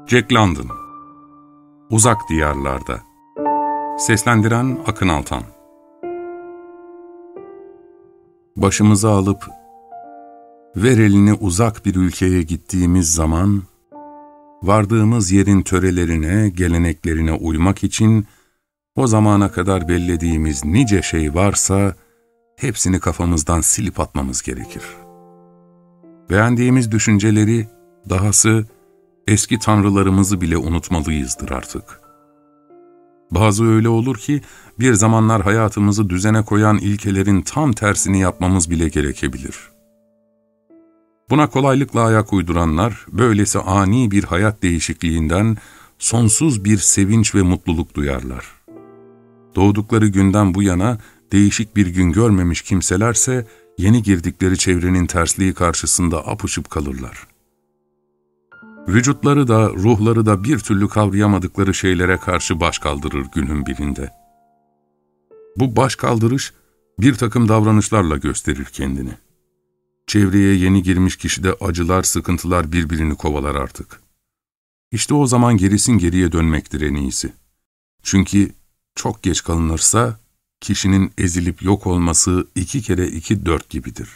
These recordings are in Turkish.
Jack London. Uzak Diyarlarda. Seslendiren Akın Altan. Başımızı alıp ver elini uzak bir ülkeye gittiğimiz zaman, vardığımız yerin törelerine, geleneklerine uymak için o zamana kadar bellediğimiz nice şey varsa hepsini kafamızdan silip atmamız gerekir. Beğendiğimiz düşünceleri, dahası eski tanrılarımızı bile unutmalıyızdır artık. Bazı öyle olur ki bir zamanlar hayatımızı düzene koyan ilkelerin tam tersini yapmamız bile gerekebilir. Buna kolaylıkla ayak uyduranlar, böylesi ani bir hayat değişikliğinden sonsuz bir sevinç ve mutluluk duyarlar. Doğdukları günden bu yana değişik bir gün görmemiş kimselerse, yeni girdikleri çevrenin tersliği karşısında apışıp kalırlar. Vücutları da, ruhları da bir türlü kavrayamadıkları şeylere karşı baş kaldırır günün birinde. Bu baş kaldırış, bir takım davranışlarla gösterir kendini. Çevreye yeni girmiş kişide acılar, sıkıntılar birbirini kovalar artık. İşte o zaman gerisin geriye dönmektir en iyisi. Çünkü çok geç kalınırsa, kişinin ezilip yok olması 2 kere 2 4 gibidir.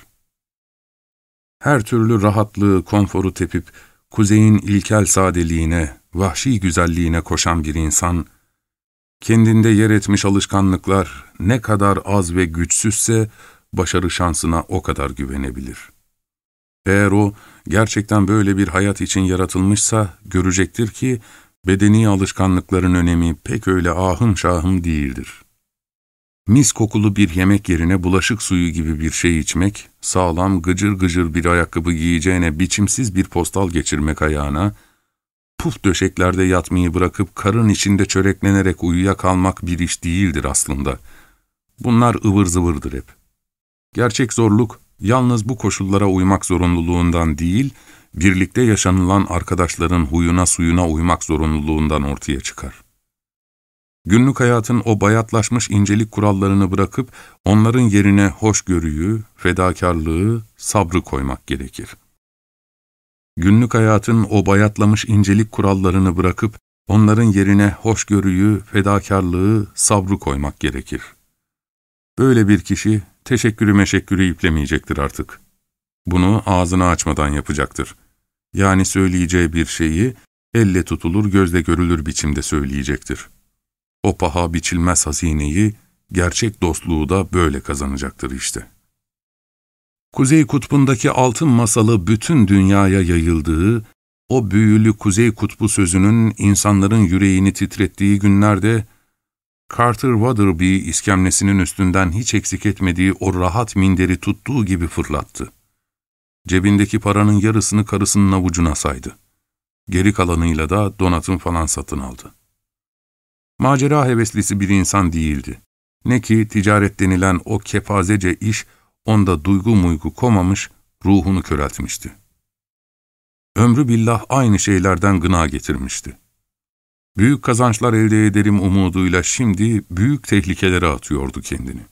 Her türlü rahatlığı, konforu tepip, kuzeyin ilkel sadeliğine, vahşi güzelliğine koşan bir insan, kendinde yer etmiş alışkanlıklar ne kadar az ve güçsüzse, başarı şansına o kadar güvenebilir. Eğer o, gerçekten böyle bir hayat için yaratılmışsa, görecektir ki, bedeni alışkanlıkların önemi pek öyle ahım şahım değildir. Mis kokulu bir yemek yerine bulaşık suyu gibi bir şey içmek, sağlam gıcır gıcır bir ayakkabı giyeceğine biçimsiz bir postal geçirmek ayağına, puf döşeklerde yatmayı bırakıp karın içinde çöreklenerek uyuyakalmak bir iş değildir aslında. Bunlar ıvır zıvırdır hep. Gerçek zorluk, yalnız bu koşullara uymak zorunluluğundan değil, birlikte yaşanılan arkadaşların huyuna suyuna uymak zorunluluğundan ortaya çıkar. Günlük hayatın o bayatlaşmış incelik kurallarını bırakıp, onların yerine hoşgörüyü, fedakarlığı, sabrı koymak gerekir. Günlük hayatın o bayatlamış incelik kurallarını bırakıp, onların yerine hoşgörüyü, fedakarlığı, sabrı koymak gerekir. Böyle bir kişi, teşekkürü meşekkürü iplemeyecektir artık. Bunu ağzını açmadan yapacaktır. Yani söyleyeceği bir şeyi, elle tutulur, gözle görülür biçimde söyleyecektir. O paha biçilmez hazineyi, gerçek dostluğu da böyle kazanacaktır işte. Kuzey Kutbu'ndaki altın masalı bütün dünyaya yayıldığı, o büyülü Kuzey Kutbu sözünün insanların yüreğini titrettiği günlerde, Carter Waterby iskemlesinin üstünden hiç eksik etmediği o rahat minderi tuttuğu gibi fırlattı. Cebindeki paranın yarısını karısının avucuna saydı. Geri kalanıyla da donatım falan satın aldı. Macera heveslisi bir insan değildi. Ne ki ticaret denilen o kepazece iş onda duygu muygu komamış, ruhunu köreltmişti. Ömrü billah aynı şeylerden gına getirmişti. Büyük kazançlar elde ederim umuduyla şimdi büyük tehlikelere atıyordu kendini.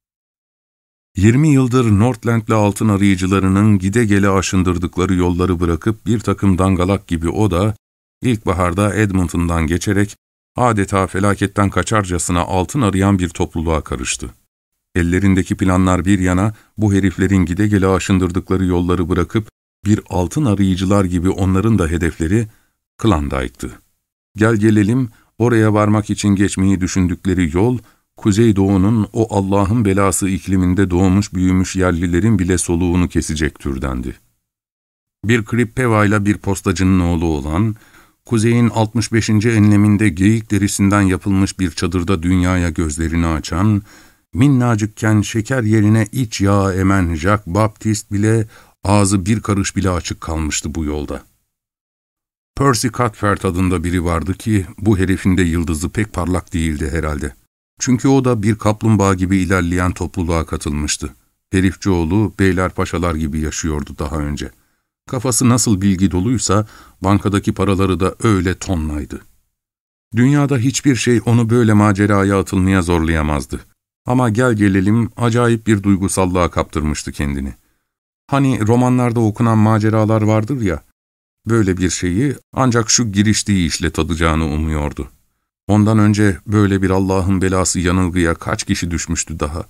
20 yıldır Northland'li altın arayıcılarının gide gele aşındırdıkları yolları bırakıp bir takım dangalak gibi o da, ilkbaharda Edmonton'dan geçerek, adeta felaketten kaçarcasına altın arayan bir topluluğa karıştı. Ellerindeki planlar bir yana, bu heriflerin gide gele aşındırdıkları yolları bırakıp, bir altın arayıcılar gibi onların da hedefleri Klondike'tı. Gel gelelim, oraya varmak için geçmeyi düşündükleri yol, Kuzeydoğu'nun o Allah'ın belası ikliminde doğmuş büyümüş yerlilerin bile soluğunu kesecek türdendi. Bir Krippeva'yla bir postacının oğlu olan, Kuzey'in 65. enleminde geyik derisinden yapılmış bir çadırda dünyaya gözlerini açan, minnacıkken şeker yerine iç yağ emen Jacques Baptiste bile ağzı bir karış bile açık kalmıştı bu yolda. Percy Cuthbert adında biri vardı ki bu herifin de yıldızı pek parlak değildi herhalde. Çünkü o da bir kaplumbağa gibi ilerleyen topluluğa katılmıştı. Herifçioğlu beylerpaşalar gibi yaşıyordu daha önce. Kafası nasıl bilgi doluysa bankadaki paraları da öyle tonlaydı. Dünyada hiçbir şey onu böyle maceraya atılmaya zorlayamazdı. Ama gel gelelim acayip bir duygusallığa kaptırmıştı kendini. Hani romanlarda okunan maceralar vardır ya, Böyle bir şeyi ancak şu giriştiği işle tadacağını umuyordu. Ondan önce böyle bir Allah'ın belası yanılgıya kaç kişi düşmüştü daha.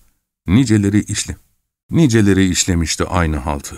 Niceleri işlemişti aynı haltı.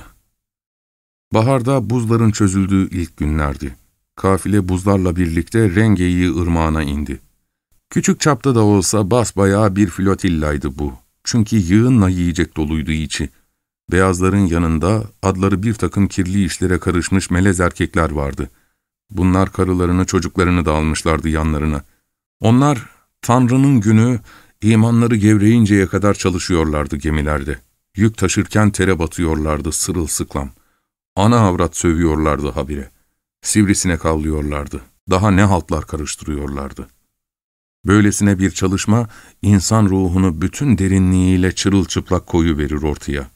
Baharda buzların çözüldüğü ilk günlerdi. Kafile buzlarla birlikte Rengeyi ırmağına indi. Küçük çapta da olsa basbayağı bir flotillaydı bu. Çünkü yığınla yiyecek doluydu içi. Beyazların yanında adları bir takım kirli işlere karışmış melez erkekler vardı. Bunlar karılarını, çocuklarını da almışlardı yanlarına. Onlar, Tanrı'nın günü, imanları gevreyinceye kadar çalışıyorlardı gemilerde. Yük taşırken tere batıyorlardı sırılsıklam. Ana avrat sövüyorlardı habire. Sivrisinek avlıyorlardı. Daha ne haltlar karıştırıyorlardı. Böylesine bir çalışma, insan ruhunu bütün derinliğiyle çırılçıplak koyuverir ortaya.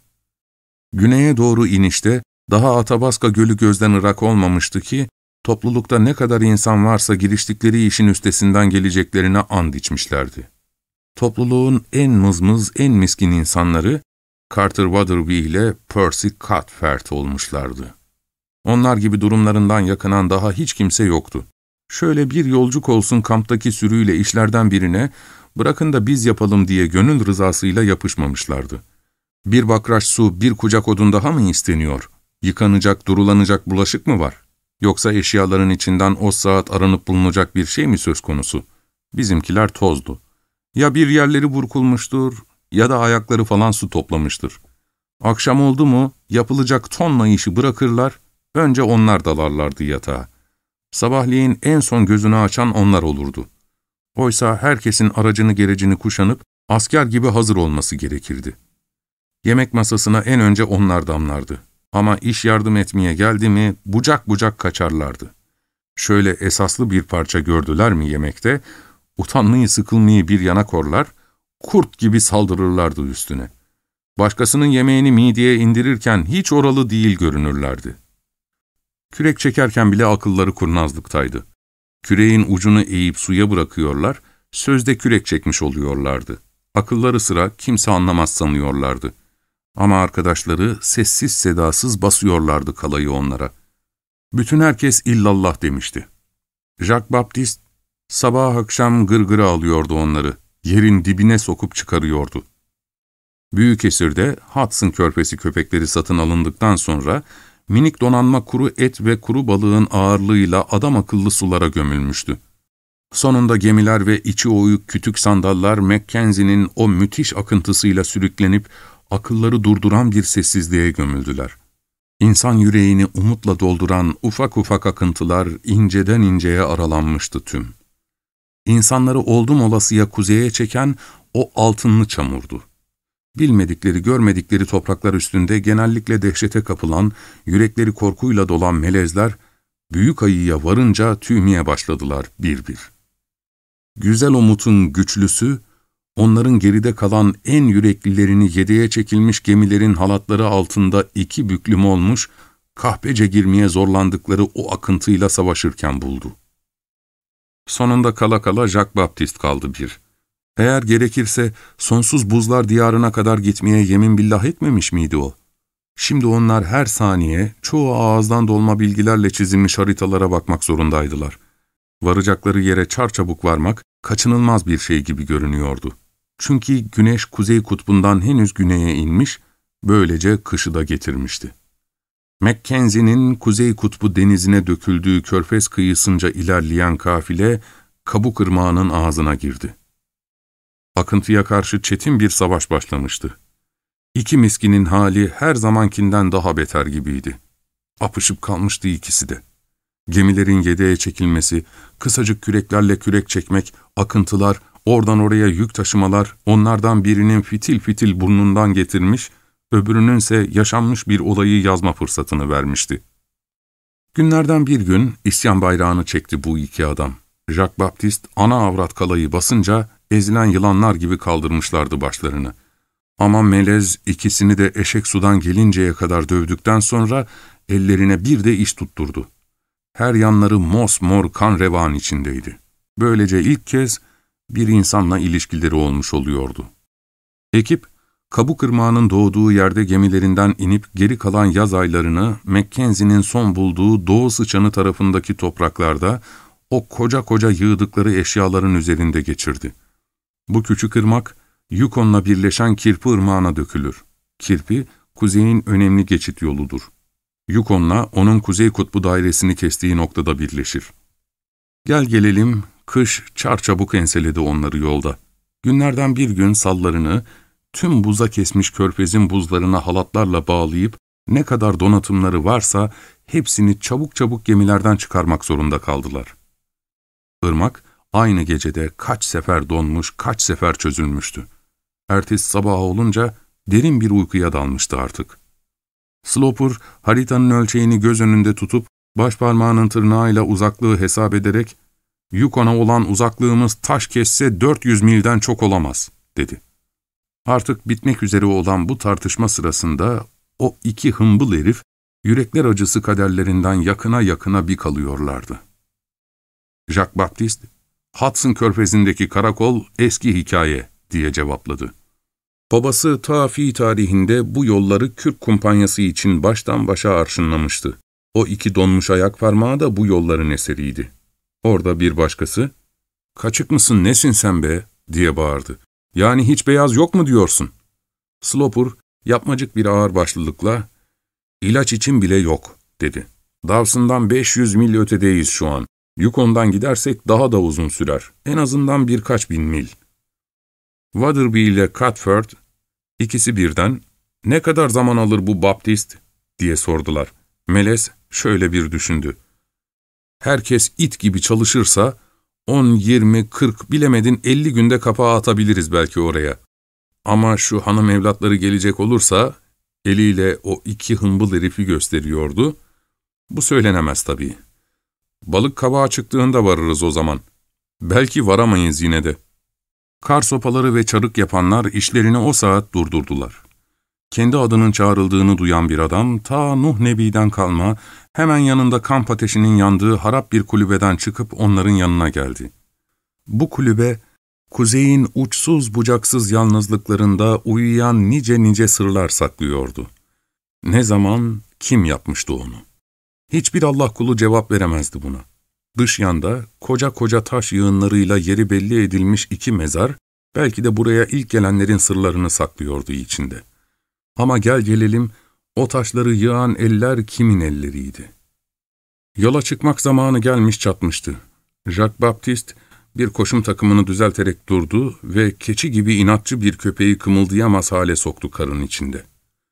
Güneye doğru inişte, daha Atabaska Gölü gözden ırak olmamıştı ki, toplulukta ne kadar insan varsa giriştikleri işin üstesinden geleceklerine and içmişlerdi. Topluluğun en mızmız, en miskin insanları, Carter Waterby ile Percy Cuthbert olmuşlardı. Onlar gibi durumlarından yakınan daha hiç kimse yoktu. Şöyle bir yolcuk olsun kamptaki sürüyle işlerden birine, bırakın da biz yapalım diye gönül rızasıyla yapışmamışlardı. Bir bakraç su, bir kucak odun daha mı isteniyor? Yıkanacak, durulanacak bulaşık mı var? Yoksa eşyaların içinden o saat aranıp bulunacak bir şey mi söz konusu? Bizimkiler tozdu. Ya bir yerleri burkulmuştur ya da ayakları falan su toplamıştır. Akşam oldu mu yapılacak tonla işi bırakırlar, önce onlar dalarlardı yatağa. Sabahleyin en son gözünü açan onlar olurdu. Oysa herkesin aracını gerecini kuşanıp asker gibi hazır olması gerekirdi. Yemek masasına en önce onlar damlardı. Ama iş yardım etmeye geldi mi bucak bucak kaçarlardı. Şöyle esaslı bir parça gördüler mi yemekte, utanmayı sıkılmayı bir yana korlar, kurt gibi saldırırlardı üstüne. Başkasının yemeğini mideye indirirken hiç oralı değil görünürlerdi. Kürek çekerken bile akılları kurnazlıktaydı. Küreğin ucunu eğip suya bırakıyorlar, sözde kürek çekmiş oluyorlardı. Akılları sıra kimse anlamaz sanıyorlardı. Ama arkadaşları sessiz sedasız basıyorlardı kalayı onlara. Bütün herkes illallah demişti. Jacques Baptiste sabah akşam gırgıra alıyordu onları, yerin dibine sokup çıkarıyordu. Büyükesir'de Hudson Körfezi köpekleri satın alındıktan sonra minik donanma kuru et ve kuru balığın ağırlığıyla adam akıllı sulara gömülmüştü. Sonunda gemiler ve içi oyuk kütük sandallar Mackenzie'nin o müthiş akıntısıyla sürüklenip akılları durduran bir sessizliğe gömüldüler. İnsan yüreğini umutla dolduran ufak ufak akıntılar inceden inceye aralanmıştı tüm. İnsanları oldum olasıya kuzeye çeken o altınlı çamurdu. Bilmedikleri, görmedikleri topraklar üstünde genellikle dehşete kapılan, yürekleri korkuyla dolan melezler, büyük ayıya varınca tüymeye başladılar bir bir. Güzel Umut'un güçlüsü, onların geride kalan en yüreklilerini yedeğe çekilmiş gemilerin halatları altında iki büklüm olmuş, kahpece girmeye zorlandıkları o akıntıyla savaşırken buldu. Sonunda kala kala Jacques Baptiste kaldı bir. Eğer gerekirse sonsuz buzlar diyarına kadar gitmeye yemin billah etmemiş miydi o? Şimdi onlar her saniye çoğu ağızdan dolma bilgilerle çizilmiş haritalara bakmak zorundaydılar. Varacakları yere çarçabuk varmak kaçınılmaz bir şey gibi görünüyordu. Çünkü güneş kuzey kutbundan henüz güneye inmiş, böylece kışı da getirmişti. Mackenzie'nin kuzey kutbu denizine döküldüğü körfez kıyısınca ilerleyen kafile, Kabuk Irmağı'nın ağzına girdi. Akıntıya karşı çetin bir savaş başlamıştı. İki miskinin hali her zamankinden daha beter gibiydi. Apışıp kalmıştı ikisi de. Gemilerin yedeğe çekilmesi, kısacık küreklerle kürek çekmek, akıntılar, oradan oraya yük taşımalar, onlardan birinin fitil fitil burnundan getirmiş, öbürününse yaşanmış bir olayı yazma fırsatını vermişti. Günlerden bir gün isyan bayrağını çekti bu iki adam. Jacques Baptiste ana avrat kalayı basınca ezilen yılanlar gibi kaldırmışlardı başlarını. Ama melez ikisini de eşek sudan gelinceye kadar dövdükten sonra ellerine bir de iş tutturdu. Her yanları mosmor kan revan içindeydi. Böylece ilk kez bir insanla ilişkileri olmuş oluyordu. Ekip, Kabuk Irmağı'nın doğduğu yerde gemilerinden inip geri kalan yaz aylarını Mackenzie'nin son bulduğu Doğu Sıçanı tarafındaki topraklarda o koca koca yığdıkları eşyaların üzerinde geçirdi. Bu küçük ırmak, Yukon'la birleşen Kirpi Irmağı'na dökülür. Kirpi, kuzeyin önemli geçit yoludur. Yukon'la onun kuzey kutbu dairesini kestiği noktada birleşir. Gel gelelim, kış çarçabuk enseledi onları yolda. Günlerden bir gün sallarını, tüm buza kesmiş körfezin buzlarına halatlarla bağlayıp, ne kadar donatımları varsa hepsini çabuk çabuk gemilerden çıkarmak zorunda kaldılar. Irmak, aynı gecede kaç sefer donmuş, kaç sefer çözülmüştü. Ertesi sabah olunca derin bir uykuya dalmıştı artık. Sloper, haritanın ölçeğini göz önünde tutup, başparmağının tırnağıyla uzaklığı hesap ederek, "Yukon'a olan uzaklığımız taş kesse 400 milden çok olamaz," dedi. Artık bitmek üzere olan bu tartışma sırasında o iki hımbıl herif, yürekler acısı kaderlerinden yakına yakına bir kalıyorlardı. Jacques Baptiste, "Hudson Körfezi'ndeki karakol eski hikaye," diye cevapladı. Babası Tafi tarihinde bu yolları Kürk kumpanyası için baştan başa arşınlamıştı. O iki donmuş ayak parmağı da bu yolların eseriydi. Orada bir başkası, "Kaçık mısın, nesin sen be?" diye bağırdı. "Yani hiç beyaz yok mu diyorsun?" Sloper, yapmacık bir ağırbaşlılıkla, "İlaç için bile yok," dedi. "Dawson'dan 500 mil ötedeyiz şu an. Yukon'dan gidersek daha da uzun sürer. En azından birkaç bin mil." Waterby ile Cuthbert, ikisi birden, "Ne kadar zaman alır bu Baptist?" diye sordular. Melez şöyle bir düşündü. "Herkes it gibi çalışırsa 10, 20, 40, bilemedin 50 günde kapağı atabiliriz belki oraya. Ama şu hanım evlatları gelecek olursa," eliyle o iki hımbıl herifi gösteriyordu, "bu söylenemez tabii. Balık kabağa çıktığında varırız o zaman. Belki varamayız yine de." Kar sopaları ve çarık yapanlar işlerini o saat durdurdular. Kendi adının çağrıldığını duyan bir adam, ta Nuh Nebi'den kalma, hemen yanında kamp ateşinin yandığı harap bir kulübeden çıkıp onların yanına geldi. Bu kulübe, kuzeyin uçsuz bucaksız yalnızlıklarında uyuyan nice nice sırlar saklıyordu. Ne zaman, kim yapmıştı onu? Hiçbir Allah kulu cevap veremezdi buna. Dış yanda, koca koca taş yığınlarıyla yeri belli edilmiş iki mezar, belki de buraya ilk gelenlerin sırlarını saklıyordu içinde. Ama gel gelelim, o taşları yığan eller kimin elleriydi? Yola çıkmak zamanı gelmiş çatmıştı. Jacques Baptiste, bir koşum takımını düzelterek durdu ve keçi gibi inatçı bir köpeği kımıldayamaz hale soktu karın içinde.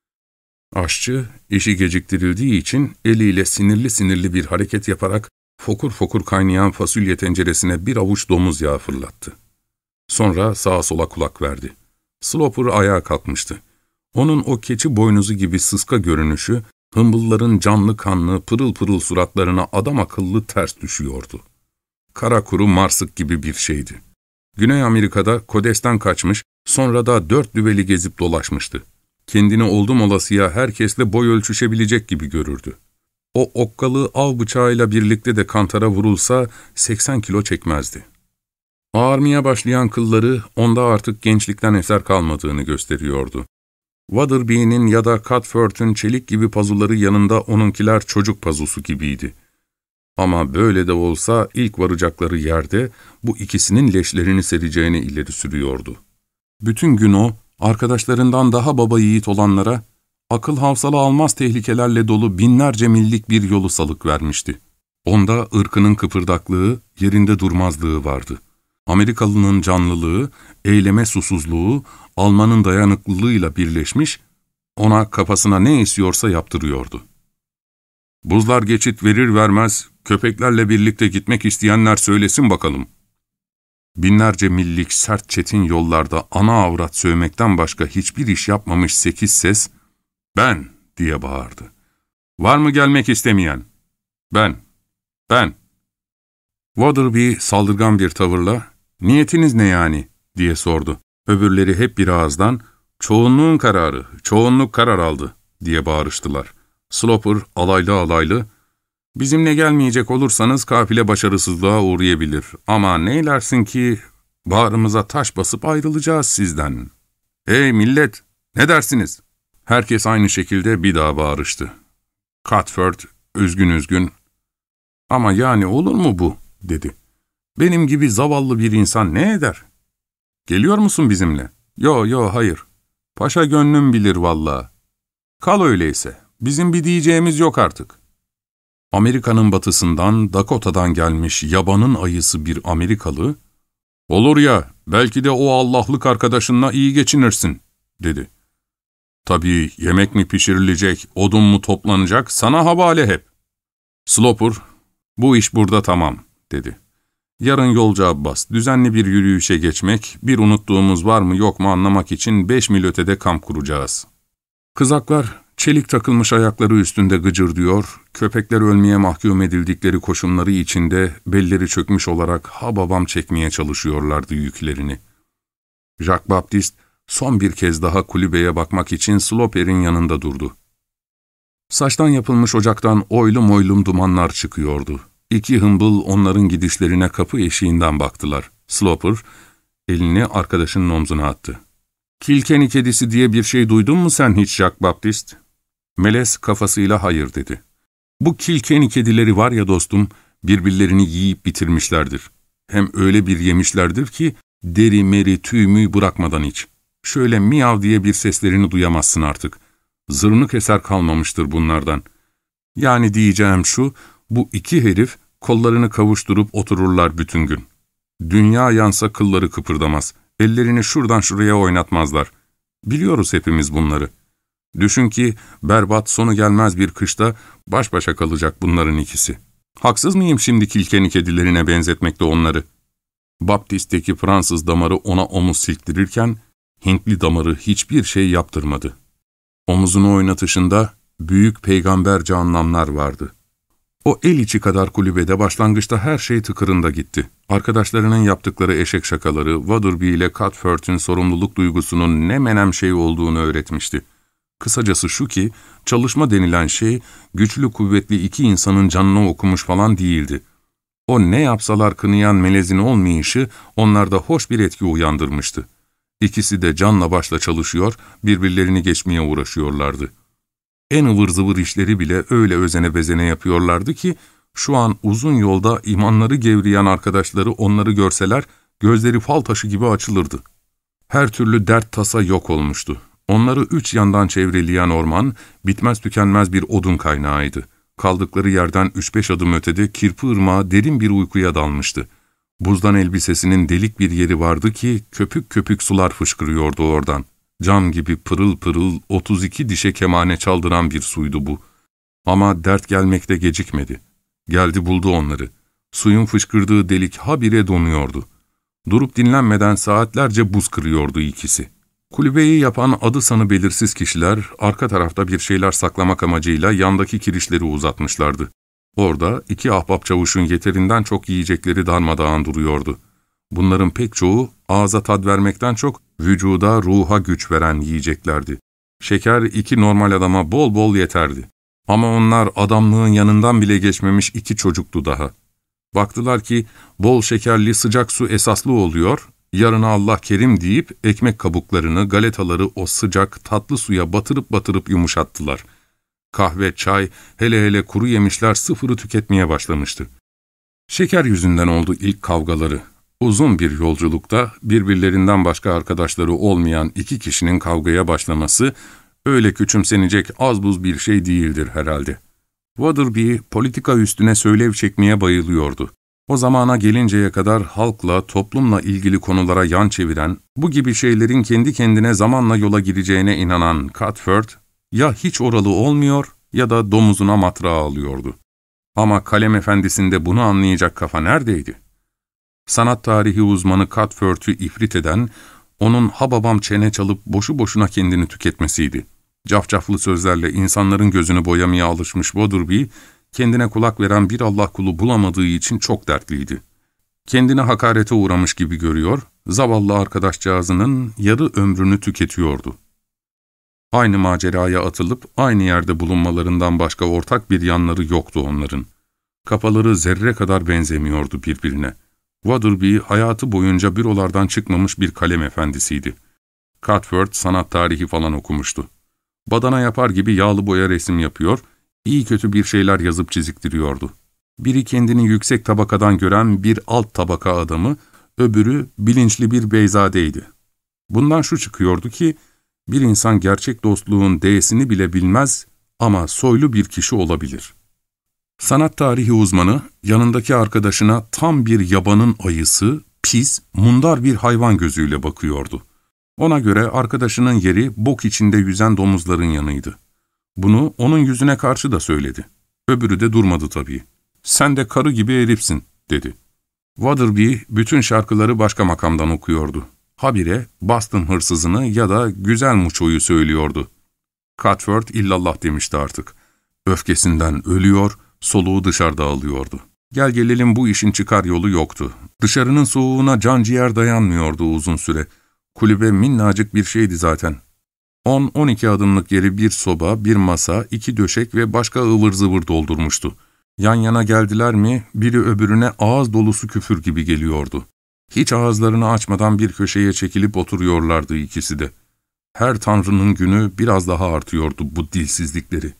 Aşçı, işi geciktirildiği için eliyle sinirli sinirli bir hareket yaparak fokur fokur kaynayan fasulye tenceresine bir avuç domuz yağı fırlattı. Sonra sağa sola kulak verdi. Sloper ayağa kalkmıştı. Onun o keçi boynuzu gibi sıska görünüşü, hımbılların canlı kanlı, pırıl pırıl suratlarına adam akıllı ters düşüyordu. Kara kuru marsık gibi bir şeydi. Güney Amerika'da Kodes'ten kaçmış, sonra da 4 düveli gezip dolaşmıştı. Kendini oldum olasıya herkesle boy ölçüşebilecek gibi görürdü. O okkalı av bıçağıyla birlikte de kantara vurulsa 80 kilo çekmezdi. Ağarmaya başlayan kılları onda artık gençlikten eser kalmadığını gösteriyordu. Waterby'nin ya da Cuthbert'ün çelik gibi pazuları yanında onunkiler çocuk pazusu gibiydi. Ama böyle de olsa ilk varacakları yerde bu ikisinin leşlerini sereceğini ileri sürüyordu. Bütün gün o, arkadaşlarından daha baba yiğit olanlara, akıl havsala almaz tehlikelerle dolu binlerce millik bir yolu salık vermişti. Onda ırkının kıpırdaklığı, yerinde durmazlığı vardı. Amerikalının canlılığı, eyleme susuzluğu, Almanın dayanıklılığıyla birleşmiş, ona kafasına ne esiyorsa yaptırıyordu. "Buzlar geçit verir vermez, köpeklerle birlikte gitmek isteyenler söylesin bakalım." Binlerce millik sert çetin yollarda ana avrat sövmekten başka hiçbir iş yapmamış 8 ses, "Ben!" diye bağırdı. "Var mı gelmek istemeyen?" "Ben! Ben!" Waterby saldırgan bir tavırla, "Niyetiniz ne yani?" diye sordu. Öbürleri hep bir ağızdan, "Çoğunluğun kararı, çoğunluk karar aldı," diye bağırıştılar. Sloper alaylı alaylı, "Bizimle gelmeyecek olursanız kafile başarısızlığa uğrayabilir. Ama neylersin ki bağrımıza taş basıp ayrılacağız sizden." "Hey millet, Ne dersiniz? Herkes aynı şekilde bir daha bağırıştı. Cuthbert üzgün, ''Ama yani olur mu bu?'' dedi. ''Benim gibi zavallı bir insan ne eder? Geliyor musun bizimle?'' ''Yo, hayır. Paşa gönlüm bilir vallahi. Kal öyleyse. Bizim bir diyeceğimiz yok artık.'' Amerika'nın batısından, Dakota'dan gelmiş yabanın ayısı bir Amerikalı, ''Olur ya, belki de o Allah'lık arkadaşınla iyi geçinirsin.'' dedi. ''Tabii yemek mi pişirilecek, odun mu toplanacak, sana havale hep.'' Sloper, ''Bu iş burada tamam.'' dedi. ''Yarın yolcu Abbas, düzenli bir yürüyüşe geçmek, bir unuttuğumuz var mı yok mu anlamak için 5 mil ötede kamp kuracağız.'' Kızaklar, çelik takılmış ayakları üstünde gıcırdıyor, köpekler ölmeye mahkum edildikleri koşumları içinde belleri çökmüş olarak hababam çekmeye çalışıyorlardı yüklerini. Jacques Baptiste son bir kez daha kulübeye bakmak için Sloper'in yanında durdu. Saçtan yapılmış ocaktan oylum oylum dumanlar çıkıyordu. İki hımbıl onların gidişlerine kapı eşiğinden baktılar. Sloper elini arkadaşının omzuna attı. ''Kilkenny kedisi diye bir şey duydun mu sen hiç Jacques Baptiste?'' Melez kafasıyla hayır dedi. ''Bu Kilkenny kedileri var ya dostum, birbirlerini yiyip bitirmişlerdir. Hem öyle bir yemişlerdir ki deri meri tüy mü bırakmadan hiç. Şöyle miyav diye bir seslerini duyamazsın artık. Zırnık eser kalmamıştır bunlardan. Yani diyeceğim şu, bu iki herif kollarını kavuşturup otururlar bütün gün. Dünya yansa kılları kıpırdamaz. Ellerini şuradan şuraya oynatmazlar. Biliyoruz hepimiz bunları. Düşün ki berbat sonu gelmez bir kışta baş başa kalacak bunların ikisi. Haksız mıyım şimdi Kilkenny kedilerine benzetmekte onları?'' Baptiste'deki Fransız damarı ona omuz silktirirken Hintli damarı hiçbir şey yaptırmadı. Omuzunu oynatışında büyük peygamberce anlamlar vardı. O el içi kadar kulübede başlangıçta her şey tıkırında gitti. Arkadaşlarının yaptıkları eşek şakaları, Waterby ile Cuthbert'in sorumluluk duygusunun ne menem şey olduğunu öğretmişti. Kısacası şu ki, çalışma denilen şey, güçlü kuvvetli iki insanın canını okumuş falan değildi. O ne yapsalar kınayan melezin olmayışı, onlarda hoş bir etki uyandırmıştı. İkisi de canla başla çalışıyor, birbirlerini geçmeye uğraşıyorlardı. En ıvır zıvır işleri bile öyle özene bezene yapıyorlardı ki, şu an uzun yolda imanları gevreyen arkadaşları onları görseler, gözleri fal taşı gibi açılırdı. Her türlü dert tasa yok olmuştu. Onları üç yandan çevreleyen orman, bitmez tükenmez bir odun kaynağıydı. Kaldıkları yerden 3-5 adım ötede kirpi ırmağı derin bir uykuya dalmıştı. Buzdan elbisesinin delik bir yeri vardı ki, köpük köpük sular fışkırıyordu oradan. Cam gibi pırıl pırıl 32 dişe kemane çaldıran bir suydu bu. Ama dert gelmekte gecikmedi. Geldi buldu onları. Suyun fışkırdığı delik habire donuyordu. Durup dinlenmeden saatlerce buz kırıyordu ikisi. Kulübeyi yapan adı sanı belirsiz kişiler, arka tarafta bir şeyler saklamak amacıyla yandaki kirişleri uzatmışlardı. Orada iki ahbap çavuşun yeterinden çok yiyecekleri darmadağın duruyordu. Bunların pek çoğu ağza tat vermekten çok vücuda, ruha güç veren yiyeceklerdi. Şeker iki normal adama bol bol yeterdi. Ama onlar adamlığın yanından bile geçmemiş iki çocuktu daha. Baktılar ki bol şekerli sıcak su esaslı oluyor, yarına Allah kerim deyip ekmek kabuklarını, galetaları o sıcak tatlı suya batırıp batırıp yumuşattılar. Kahve, çay, hele hele kuru yemişler sıfırı tüketmeye başlamıştı. Şeker yüzünden oldu ilk kavgaları. Uzun bir yolculukta birbirlerinden başka arkadaşları olmayan iki kişinin kavgaya başlaması öyle küçümsenecek az buz bir şey değildir herhalde. Waterby politika üstüne söylev çekmeye bayılıyordu. O zamana gelinceye kadar halkla, toplumla ilgili konulara yan çeviren, bu gibi şeylerin kendi kendine zamanla yola gireceğine inanan Cuthbert, ya hiç oralı olmuyor ya da domuzuna matrağı alıyordu. Ama kalem efendisinde bunu anlayacak kafa neredeydi? Sanat tarihi uzmanı Cuthbert'ü ifrit eden, onun hababam çene çalıp boşu boşuna kendini tüketmesiydi. Cafcaflı sözlerle insanların gözünü boyamaya alışmış Waterby, kendine kulak veren bir Allah kulu bulamadığı için çok dertliydi. Kendini hakarete uğramış gibi görüyor, zavallı arkadaşcağızının yarı ömrünü tüketiyordu. Aynı maceraya atılıp aynı yerde bulunmalarından başka ortak bir yanları yoktu onların. Kafaları zerre kadar benzemiyordu birbirine. Waterby hayatı boyunca bürolardan çıkmamış bir kalem efendisiydi. Cuthbert sanat tarihi falan okumuştu. Badana yapar gibi yağlı boya resim yapıyor, iyi kötü bir şeyler yazıp çiziktiriyordu. Biri kendini yüksek tabakadan gören bir alt tabaka adamı, öbürü bilinçli bir beyzadeydi. Bundan şu çıkıyordu ki, bir insan gerçek dostluğun değesini bile bilmez ama soylu bir kişi olabilir. Sanat tarihi uzmanı, yanındaki arkadaşına tam bir yabanın ayısı, pis, mundar bir hayvan gözüyle bakıyordu. Ona göre arkadaşının yeri bok içinde yüzen domuzların yanıydı. Bunu onun yüzüne karşı da söyledi. Öbürü de durmadı tabii. "Sen de karı gibi herifsin," dedi. Waterby bütün şarkıları başka makamdan okuyordu. Habire Boston hırsızını ya da Güzel Muço'yu söylüyordu. Cuthbert illallah demişti artık. Öfkesinden ölüyor, soluğu dışarıda alıyordu. Gel gelelim bu işin çıkar yolu yoktu. Dışarının soğuğuna can ciğer dayanmıyordu uzun süre. Kulübe minnacık bir şeydi zaten. 10-12 adımlık yeri bir soba, bir masa, 2 döşek ve başka ıvır zıvır doldurmuştu. Yan yana geldiler mi, biri öbürüne ağız dolusu küfür gibi geliyordu. Hiç ağızlarını açmadan bir köşeye çekilip oturuyorlardı ikisi de. Her tanrının günü biraz daha artıyordu bu dilsizlikleri.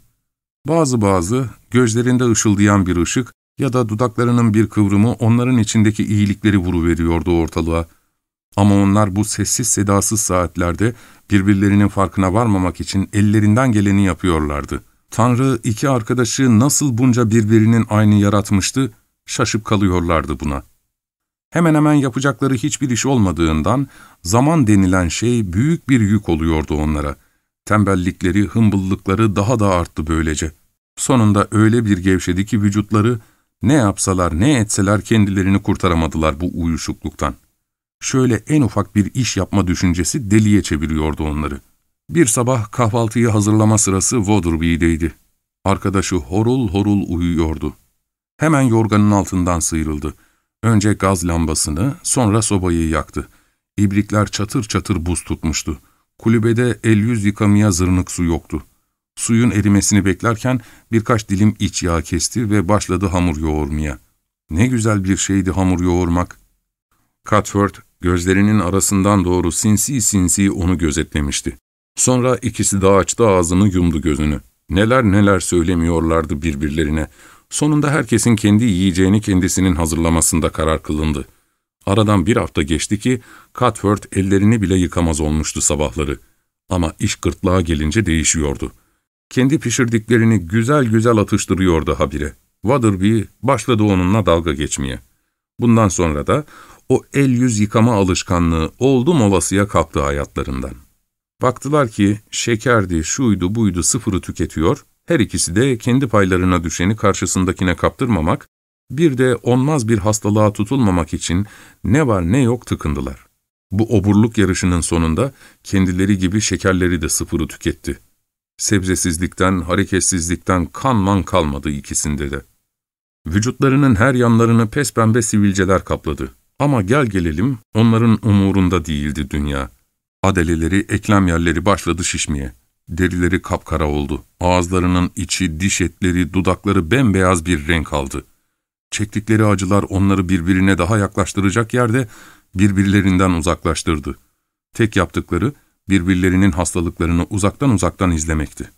Bazı gözlerinde ışıldayan bir ışık ya da dudaklarının bir kıvrımı onların içindeki iyilikleri vuruveriyordu ortalığa. Ama onlar bu sessiz sedasız saatlerde birbirlerinin farkına varmamak için ellerinden geleni yapıyorlardı. Tanrı iki arkadaşı nasıl bunca birbirinin aynı yaratmıştı, şaşıp kalıyorlardı buna. Hemen hemen yapacakları hiçbir iş olmadığından zaman denilen şey büyük bir yük oluyordu onlara. Tembellikleri, hımbıllıkları daha da arttı böylece. Sonunda öyle bir gevşedi ki vücutları ne yapsalar ne etseler kendilerini kurtaramadılar bu uyuşukluktan. Şöyle en ufak bir iş yapma düşüncesi deliye çeviriyordu onları. Bir sabah kahvaltıyı hazırlama sırası Waterby'deydi. Arkadaşı horul horul uyuyordu. Hemen yorganın altından sıyrıldı. Önce gaz lambasını, sonra sobayı yaktı. İbrikler çatır çatır buz tutmuştu. Kulübede el yüz yıkamaya zırnık su yoktu. Suyun erimesini beklerken birkaç dilim iç yağ kesti ve başladı hamur yoğurmaya. Ne güzel bir şeydi hamur yoğurmak. Cuthbert gözlerinin arasından doğru sinsi sinsi onu gözetlemişti. Sonra ikisi de açtı ağzını, yumdu gözünü. Neler neler söylemiyorlardı birbirlerine. Sonunda herkesin kendi yiyeceğini kendisinin hazırlamasında karar kılındı. Aradan bir hafta geçti ki Cuthbert ellerini bile yıkamaz olmuştu sabahları. Ama iş gırtlağa gelince değişiyordu. Kendi pişirdiklerini güzel güzel atıştırıyordu habire. Waterby başladı onunla dalga geçmeye. Bundan sonra da o el yüz yıkama alışkanlığı oldum olasıya kalktı hayatlarından. Baktılar ki şekerdi, şuydu buydu sıfırı tüketiyor, her ikisi de kendi paylarına düşeni karşısındakine kaptırmamak, bir de onmaz bir hastalığa tutulmamak için ne var ne yok tıkındılar. Bu oburluk yarışının sonunda kendileri gibi şekerleri de sıfırı tüketti. Sebzesizlikten, hareketsizlikten kan kalmadı ikisinde de. Vücutlarının her yanlarını pespembe sivilceler kapladı. Ama gel gelelim onların umurunda değildi dünya. Adeleleri, eklem yerleri başladı şişmeye. Derileri kapkara oldu. Ağızlarının içi, diş etleri, dudakları bembeyaz bir renk aldı. Çektikleri acılar onları birbirine daha yaklaştıracak yerde birbirlerinden uzaklaştırdı. Tek yaptıkları birbirlerinin hastalıklarını uzaktan izlemekti.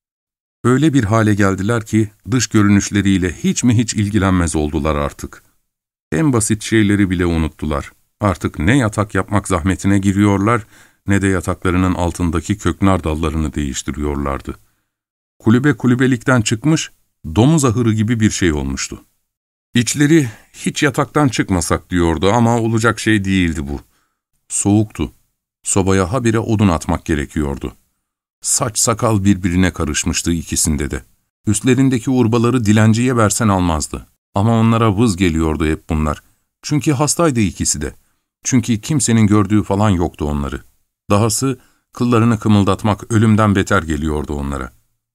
Öyle bir hale geldiler ki dış görünüşleriyle hiç mi hiç ilgilenmez oldular artık. En basit şeyleri bile unuttular. Artık ne yatak yapmak zahmetine giriyorlar ne de yataklarının altındaki köknar dallarını değiştiriyorlardı. Kulübe kulübelikten çıkmış, domuz ahırı gibi bir şey olmuştu. İçleri hiç yataktan çıkmasak diyordu ama olacak şey değildi bu. Soğuktu. Sobaya habire odun atmak gerekiyordu. Saç sakal birbirine karışmıştı ikisinde de. Üstlerindeki urbaları dilenciye versen almazdı. Ama onlara vız geliyordu hep bunlar. Çünkü hastaydı ikisi de. Çünkü kimsenin gördüğü falan yoktu onları. Dahası kıllarını kımıldatmak ölümden beter geliyordu onlara.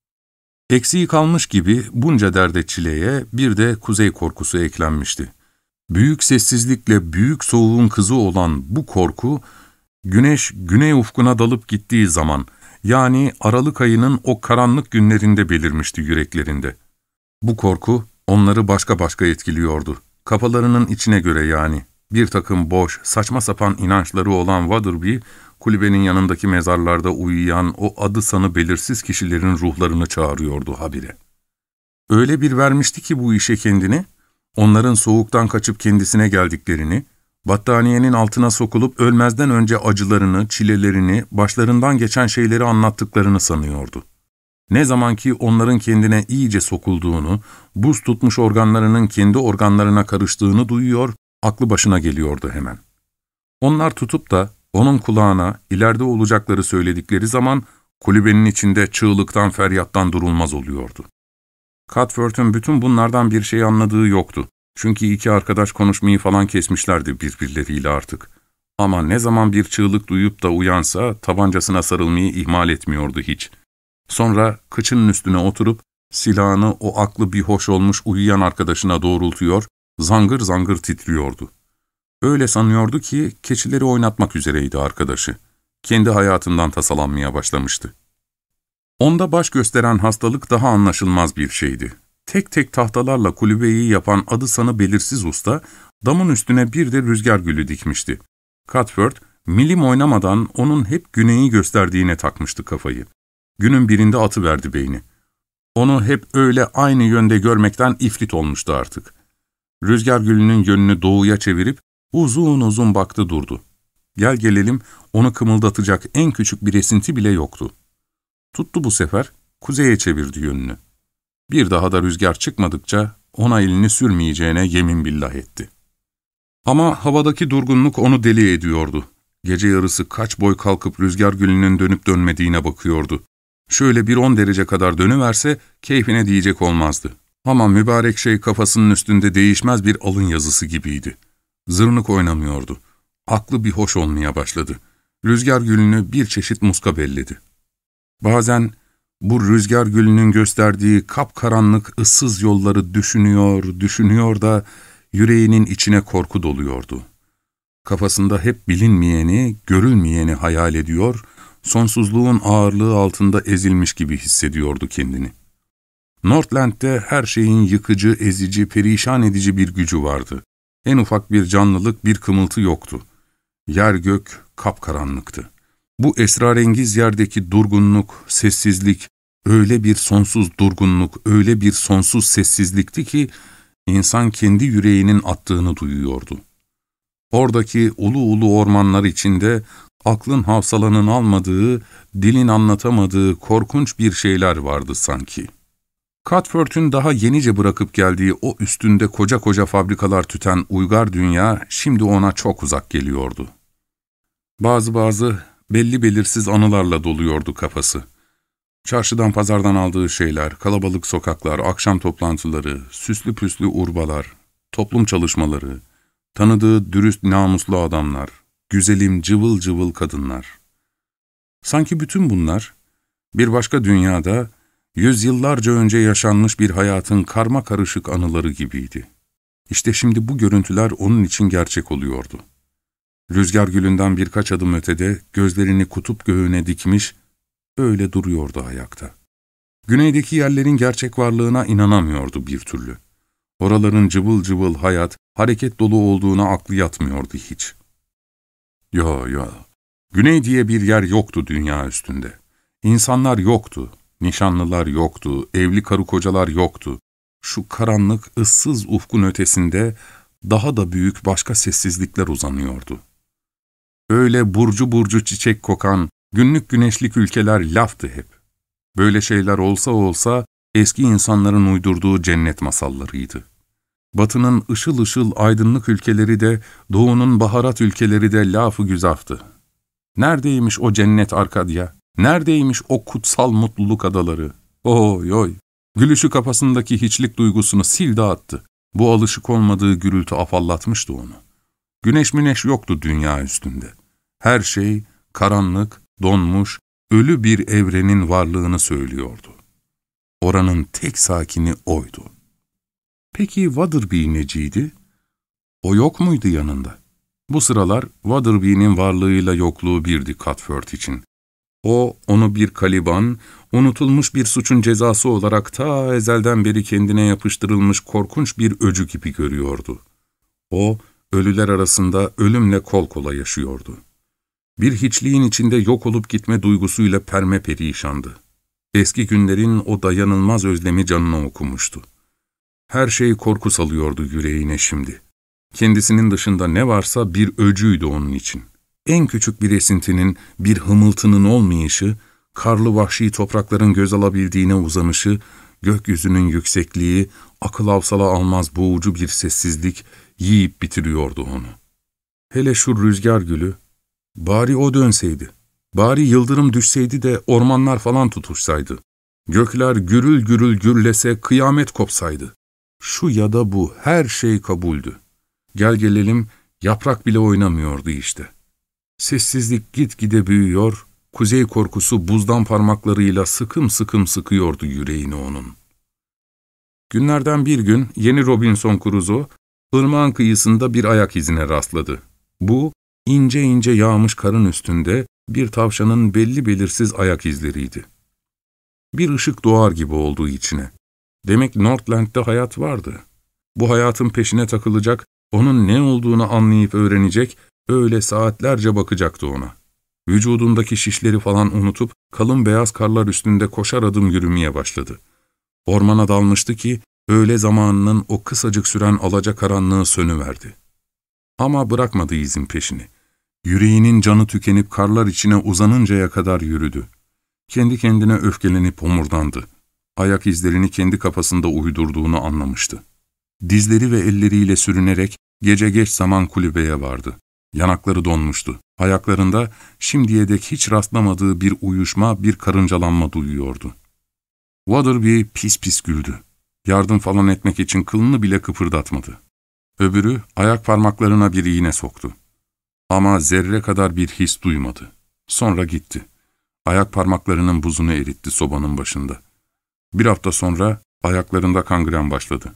Eksiği kalmış gibi bunca derde çileye bir de kuzey korkusu eklenmişti. Büyük sessizlikle büyük soğuğun kızı olan bu korku, güneş güney ufkuna dalıp gittiği zaman, yani Aralık ayının o karanlık günlerinde belirmişti yüreklerinde. Bu korku onları başka etkiliyordu. Kafalarının içine göre yani. Bir takım boş, saçma sapan inançları olan Waterby, kulübenin yanındaki mezarlarda uyuyan o adı sanı belirsiz kişilerin ruhlarını çağırıyordu habire. Öyle bir vermişti ki bu işe kendini, onların soğuktan kaçıp kendisine geldiklerini, battaniyenin altına sokulup ölmezden önce acılarını, çilelerini, başlarından geçen şeyleri anlattıklarını sanıyordu. Ne zaman ki onların kendine iyice sokulduğunu, buz tutmuş organlarının kendi organlarına karıştığını duyuyor, aklı başına geliyordu hemen. Onlar tutup da onun kulağına ileride olacakları söyledikleri zaman kulübenin içinde çığlıktan feryattan durulmaz oluyordu. Cuthbert'ın bütün bunlardan bir şey anladığı yoktu. Çünkü iki arkadaş konuşmayı falan kesmişlerdi birbirleriyle artık. Ama ne zaman bir çığlık duyup da uyansa tabancasına sarılmayı ihmal etmiyordu hiç. Sonra kıçının üstüne oturup silahını o aklı bir hoş olmuş uyuyan arkadaşına doğrultuyor, zangır zangır titriyordu. Öyle sanıyordu ki keçileri oynatmak üzereydi arkadaşı. Kendi hayatından tasalanmaya başlamıştı. Onda baş gösteren hastalık daha anlaşılmaz bir şeydi. Tek tek tahtalarla kulübeyi yapan adı sanı belirsiz usta, damın üstüne bir de rüzgar gülü dikmişti. Cuthbert, milim oynamadan onun hep güneyi gösterdiğine takmıştı kafayı. Günün birinde atıverdi beyni. Onu hep öyle aynı yönde görmekten ifrit olmuştu artık. Rüzgar gülünün yönünü doğuya çevirip uzun uzun baktı durdu. Gel gelelim onu kımıldatacak en küçük bir esinti bile yoktu. Tuttu bu sefer, kuzeye çevirdi yönünü. Bir daha da rüzgar çıkmadıkça ona elini sürmeyeceğine yemin billah etti. Ama havadaki durgunluk onu deli ediyordu. Gece yarısı kaç boy kalkıp rüzgar gülünün dönüp dönmediğine bakıyordu. Şöyle bir 10 derece kadar dönüverse keyfine diyecek olmazdı. Ama mübarek şey kafasının üstünde değişmez bir alın yazısı gibiydi. Zırnık oynamıyordu. Aklı bir hoş olmaya başladı. Rüzgar gülünü bir çeşit muska belledi. Bazen bu rüzgar gülünün gösterdiği kapkaranlık ıssız yolları düşünüyor da yüreğinin içine korku doluyordu. Kafasında hep bilinmeyeni, görülmeyeni hayal ediyor, sonsuzluğun ağırlığı altında ezilmiş gibi hissediyordu kendini. Northland'de her şeyin yıkıcı, ezici, perişan edici bir gücü vardı. En ufak bir canlılık, bir kımıltı yoktu. Yer gök kapkaranlıktı. Bu esrarengiz yerdeki durgunluk, sessizlik, öyle bir sonsuz durgunluk, öyle bir sonsuz sessizlikti ki, insan kendi yüreğinin attığını duyuyordu. Oradaki ulu ulu ormanlar içinde, aklın hafsalanın almadığı, dilin anlatamadığı korkunç bir şeyler vardı sanki. Cuthbert'ün daha yenice bırakıp geldiği o üstünde koca koca fabrikalar tüten uygar dünya, şimdi ona çok uzak geliyordu. Bazı belli belirsiz anılarla doluyordu kafası. Çarşıdan pazardan aldığı şeyler, kalabalık sokaklar, akşam toplantıları, süslü püslü urbalar, toplum çalışmaları, tanıdığı dürüst namuslu adamlar, güzelim cıvıl cıvıl kadınlar. Sanki bütün bunlar, bir başka dünyada, yüzyıllarca önce yaşanmış bir hayatın karma karışık anıları gibiydi. İşte şimdi bu görüntüler onun için gerçek oluyordu. Rüzgar gülünden birkaç adım ötede gözlerini kutup göğüne dikmiş, öyle duruyordu ayakta. Güneydeki yerlerin gerçek varlığına inanamıyordu bir türlü. Oraların cıvıl cıvıl hayat, hareket dolu olduğuna aklı yatmıyordu hiç. Yo, güney diye bir yer yoktu dünya üstünde. İnsanlar yoktu, nişanlılar yoktu, evli karı kocalar yoktu. Şu karanlık, ıssız ufkun ötesinde daha da büyük başka sessizlikler uzanıyordu. Öyle burcu burcu çiçek kokan, günlük güneşlik ülkeler laftı hep. Böyle şeyler olsa eski insanların uydurduğu cennet masallarıydı. Batı'nın ışıl ışıl aydınlık ülkeleri de, Doğu'nun baharat ülkeleri de lafı güzaftı. Neredeymiş o cennet Arkadya? Neredeymiş o kutsal mutluluk adaları? Oy! Gülüşü kafasındaki hiçlik duygusunu sil dağıttı. Bu alışık olmadığı gürültü afallatmıştı onu. Güneş yoktu dünya üstünde. Her şey karanlık, donmuş, ölü bir evrenin varlığını söylüyordu. Oranın tek sakini oydu. Peki Waterby neciydi? O yok muydu yanında? Bu sıralar Waterby'nin varlığıyla yokluğu birdi Cuthbert için. Onu bir kaliban, unutulmuş bir suçun cezası olarak ta ezelden beri kendine yapıştırılmış korkunç bir öcü gibi görüyordu. O, ölüler arasında ölümle kol kola yaşıyordu. Bir hiçliğin içinde yok olup gitme duygusuyla perme perişandı. Eski günlerin o dayanılmaz özlemi canına okumuştu. Her şey korku salıyordu yüreğine şimdi. Kendisinin dışında ne varsa bir öcüydü onun için. En küçük bir esintinin, bir hımıltının olmayışı, karlı vahşi toprakların göz alabildiğine uzanışı, gökyüzünün yüksekliği, akıl havsala almaz boğucu bir sessizlik yiyip bitiriyordu onu. Hele şu rüzgar gülü, bari o dönseydi, bari yıldırım düşseydi de ormanlar falan tutuşsaydı, gökler gürül gürül gürlese, kıyamet kopsaydı. Şu ya da bu, her şey kabuldü. Gel gelelim, yaprak bile oynamıyordu işte. Sessizlik gitgide büyüyor, kuzey korkusu buzdan parmaklarıyla sıkım sıkım sıkıyordu yüreğini onun. Günlerden bir gün yeni Robinson Crusoe, ırmağın kıyısında bir ayak izine rastladı. Bu, ince ince yağmış karın üstünde bir tavşanın belli belirsiz ayak izleriydi. Bir ışık doğar gibi olduğu içine. Demek Northland'de hayat vardı. Bu hayatın peşine takılacak, onun ne olduğunu anlayıp öğrenecek, öyle saatlerce bakacaktı ona. Vücudundaki şişleri falan unutup kalın beyaz karlar üstünde koşar adım yürümeye başladı. Ormana dalmıştı ki öğle zamanının o kısacık süren alacakaranlığı sönüverdi. Ama bırakmadı izin peşini. Yüreğinin canı tükenip karlar içine uzanıncaya kadar yürüdü. Kendi kendine öfkelenip homurdandı. Ayak izlerini kendi kafasında uydurduğunu anlamıştı. Dizleri ve elleriyle sürünerek gece geç zaman kulübeye vardı. Yanakları donmuştu. Ayaklarında şimdiye dek hiç rastlamadığı bir uyuşma, bir karıncalanma duyuyordu. Waterby pis pis güldü. Yardım falan etmek için kılını bile kıpırdatmadı. Öbürü ayak parmaklarına bir iğne soktu. Ama zerre kadar bir his duymadı. Sonra gitti. Ayak parmaklarının buzunu eritti sobanın başında. Bir hafta sonra ayaklarında kangren başladı.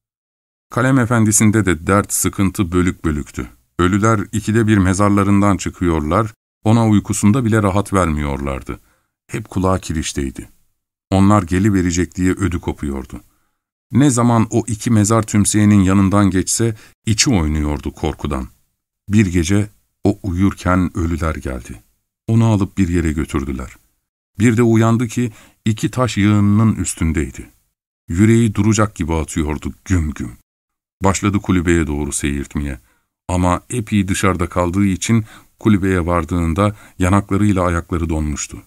Kalem Efendisi'nde de dert, sıkıntı bölük bölüktü. Ölüler ikide bir mezarlarından çıkıyorlar, ona uykusunda bile rahat vermiyorlardı. Hep kulağı kirişteydi. Onlar geliverecek diye ödü kopuyordu. Ne zaman o iki mezar tümseyenin yanından geçse içi oynuyordu korkudan. Bir gece o uyurken ölüler geldi. Onu alıp bir yere götürdüler. Bir de uyandı ki iki taş yığınının üstündeydi. Yüreği duracak gibi atıyordu güm güm. Başladı kulübeye doğru seyirtmeye. Ama epey dışarıda kaldığı için kulübeye vardığında yanaklarıyla ayakları donmuştu.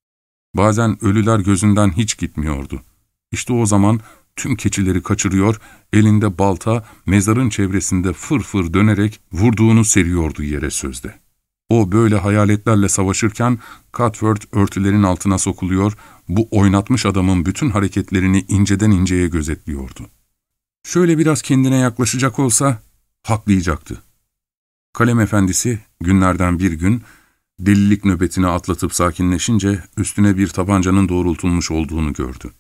Bazen ölüler gözünden hiç gitmiyordu. İşte o zaman tüm keçileri kaçırıyor, elinde balta mezarın çevresinde fır fır dönerek vurduğunu seriyordu yere sözde. O böyle hayaletlerle savaşırken Cuthbert örtülerin altına sokuluyor, bu oynatmış adamın bütün hareketlerini inceden inceye gözetliyordu. Şöyle biraz kendine yaklaşacak olsa haklayacaktı. Kalem Efendisi günlerden bir gün delilik nöbetini atlatıp sakinleşince üstüne bir tabancanın doğrultulmuş olduğunu gördü.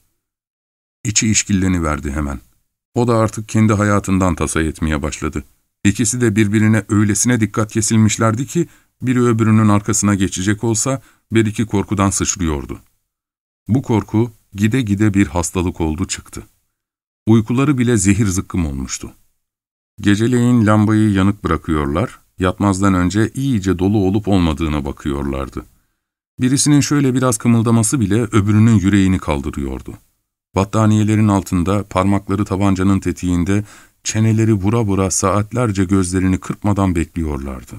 İçi işkilleniverdi hemen. O da artık kendi hayatından tasa etmeye başladı. İkisi de birbirine öylesine dikkat kesilmişlerdi ki biri öbürünün arkasına geçecek olsa belki korkudan sıçrıyordu. Bu korku gide gide bir hastalık oldu çıktı. Uykuları bile zehir zıkkım olmuştu. Geceleyin lambayı yanık bırakıyorlar, yatmazdan önce iyice dolu olup olmadığına bakıyorlardı. Birisinin şöyle biraz kımıldaması bile öbürünün yüreğini kaldırıyordu. Battaniyelerin altında, parmakları tabancanın tetiğinde, çeneleri vura vura saatlerce gözlerini kırpmadan bekliyorlardı.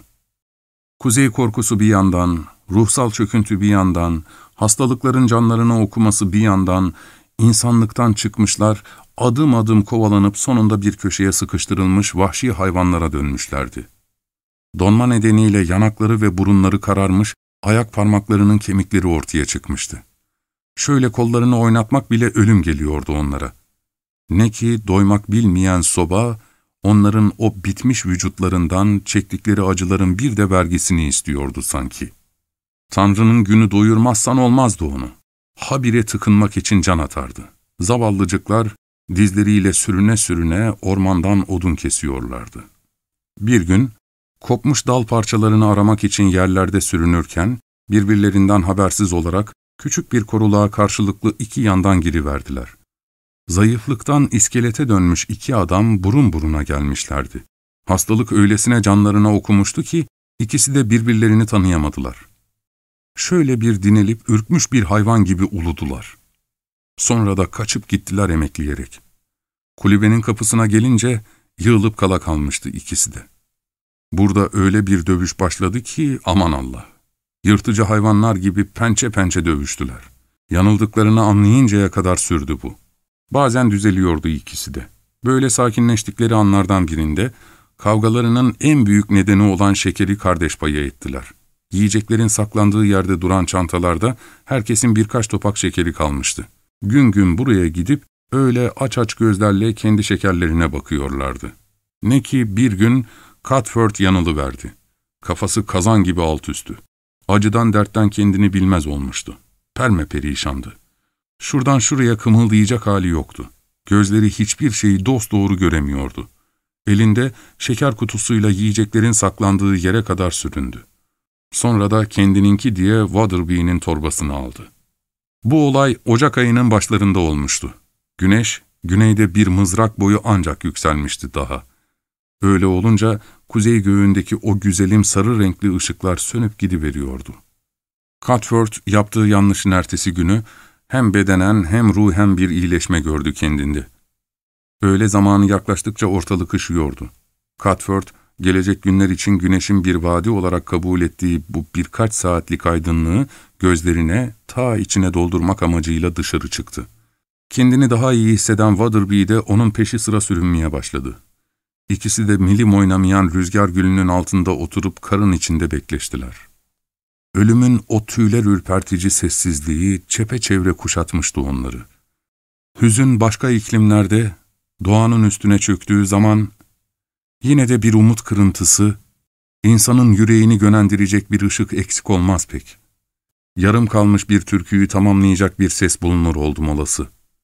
Kuzey korkusu bir yandan, ruhsal çöküntü bir yandan, hastalıkların canlarına okuması bir yandan, insanlıktan çıkmışlar, adım adım kovalanıp sonunda bir köşeye sıkıştırılmış vahşi hayvanlara dönmüşlerdi. Donma nedeniyle yanakları ve burunları kararmış, ayak parmaklarının kemikleri ortaya çıkmıştı. Şöyle kollarını oynatmak bile ölüm geliyordu onlara. Ne ki doymak bilmeyen soba, onların o bitmiş vücutlarından çektikleri acıların bir de vergisini istiyordu sanki. Tanrı'nın günü doyurmazsan olmazdı onu. Habire tıkınmak için can atardı. Zavallıcıklar dizleriyle sürüne sürüne ormandan odun kesiyorlardı. Bir gün kopmuş dal parçalarını aramak için yerlerde sürünürken birbirlerinden habersiz olarak küçük bir koruluğa karşılıklı iki yandan giriverdiler. Zayıflıktan iskelete dönmüş iki adam burun buruna gelmişlerdi. Hastalık öylesine canlarına okumuştu ki İkisi de birbirlerini tanıyamadılar. Şöyle bir dinelip ürkmüş bir hayvan gibi uludular. Sonra da kaçıp gittiler emekleyerek. Kulübenin kapısına gelince yığılıp kala kalmıştı ikisi de. Burada öyle bir dövüş başladı ki aman Allah. Yırtıcı hayvanlar gibi pençe pençe dövüştüler. Yanıldıklarını anlayıncaya kadar sürdü bu. Bazen düzeliyordu ikisi de. Böyle sakinleştikleri anlardan birinde kavgalarının en büyük nedeni olan şekeri kardeş payı ettiler. Yiyeceklerin saklandığı yerde duran çantalarda herkesin birkaç topak şekeri kalmıştı. Gün gün buraya gidip öyle aç aç gözlerle kendi şekerlerine bakıyorlardı. Ne ki bir gün Cuthbert yanılıverdi. Kafası kazan gibi alt üstü. Acıdan dertten kendini bilmez olmuştu. Perişandı. Şuradan şuraya kımıldayacak hali yoktu. Gözleri hiçbir şeyi dosdoğru göremiyordu. Elinde şeker kutusuyla yiyeceklerin saklandığı yere kadar süründü. Sonra da kendininki diye Waterby'nin torbasını aldı. Bu olay Ocak ayının başlarında olmuştu. Güneş, güneyde bir mızrak boyu ancak yükselmişti daha. Öyle olunca kuzey göğündeki o güzelim sarı renkli ışıklar sönüp gidiveriyordu. Cuthbert yaptığı yanlışın ertesi günü hem bedenen hem ruhen bir iyileşme gördü kendinde. Öğle zamanı yaklaştıkça ortalık ışıyordu. Cuthbert, gelecek günler için güneşin bir vaadi olarak kabul ettiği bu birkaç saatlik aydınlığı gözlerine ta içine doldurmak amacıyla dışarı çıktı. Kendini daha iyi hisseden Waterby de onun peşi sıra sürünmeye başladı. İkisi de milim oynamayan rüzgar gülünün altında oturup karın içinde bekleştiler. Ölümün o tüyler ürpertici sessizliği çepeçevre kuşatmıştı onları. Hüzün başka iklimlerde, doğanın üstüne çöktüğü zaman, yine de bir umut kırıntısı, insanın yüreğini gönendirecek bir ışık eksik olmaz pek. Yarım kalmış bir türküyü tamamlayacak bir ses bulunur oldum olası.